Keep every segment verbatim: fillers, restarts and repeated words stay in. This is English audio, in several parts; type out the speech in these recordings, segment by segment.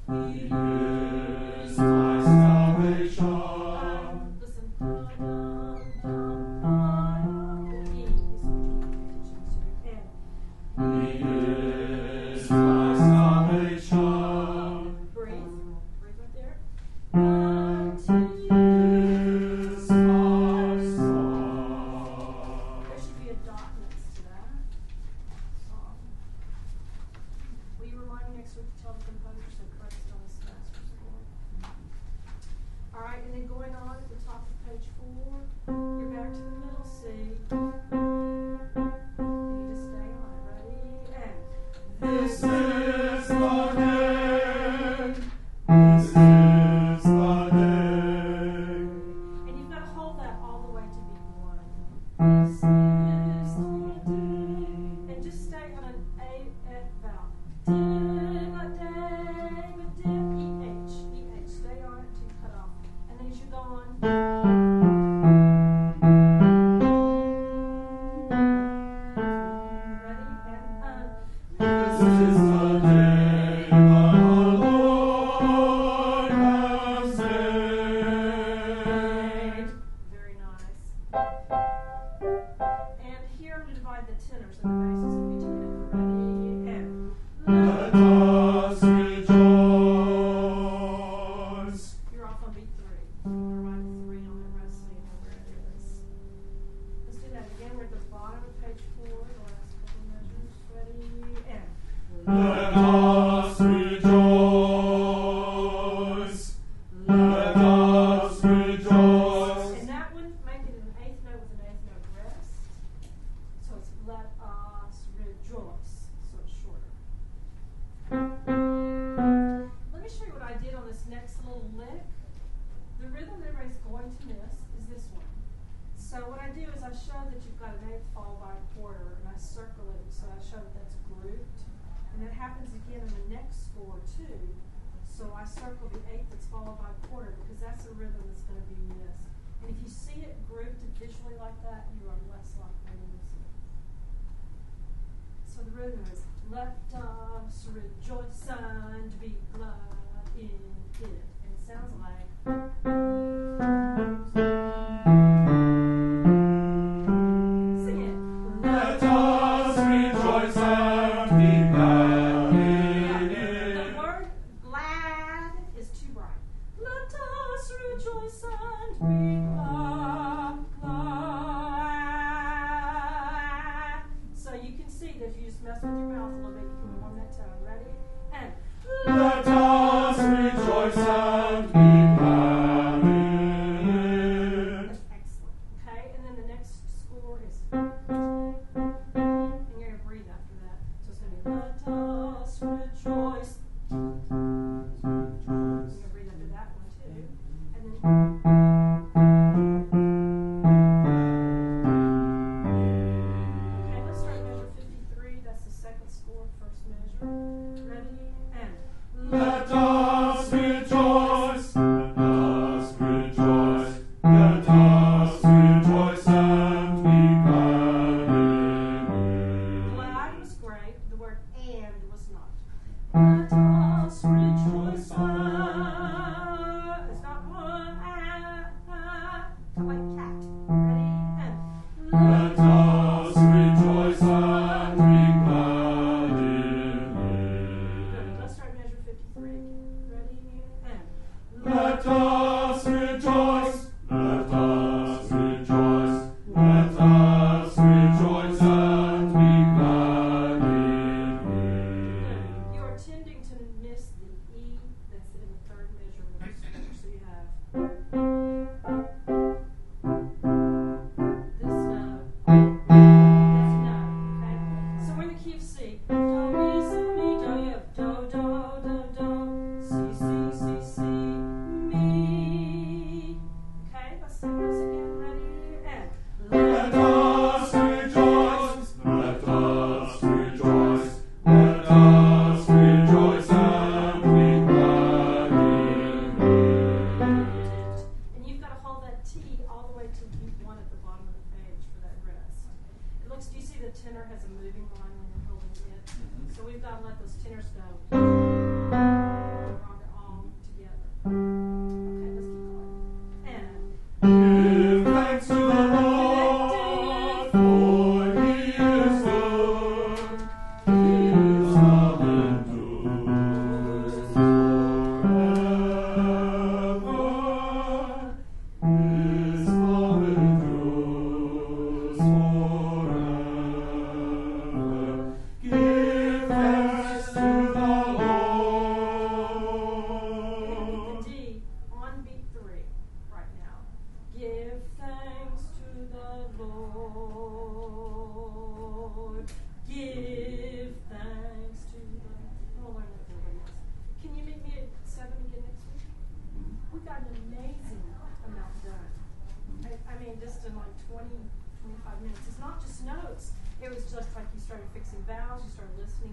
Tending to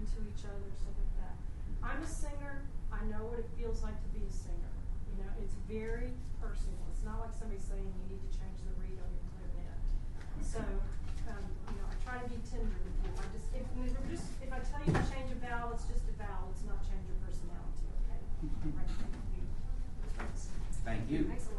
to each other, stuff like that. I'm a singer. I know what it feels like to be a singer. You know, it's very personal. It's not like somebody saying you need to change the reed on your clarinet. So, um, you know, I try to be tender with you. I just, if, if, just, if I tell you to change a vowel, it's just a vowel. It's not change your personality, okay? Right, thank you. Thank you. Excellent.